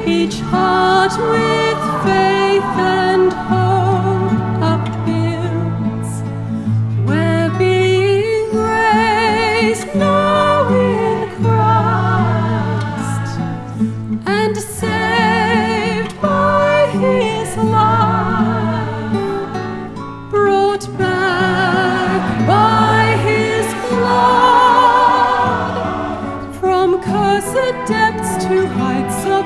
each heart with faith and hope upbuilds, where being raised now in Christ and saved by His life, brought back by His blood from cursed depths to heights of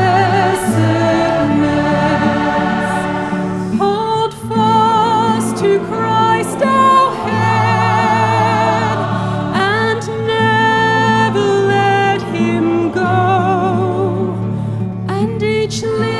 blessedness. Hold fast to Christ our head and never let Him go, and each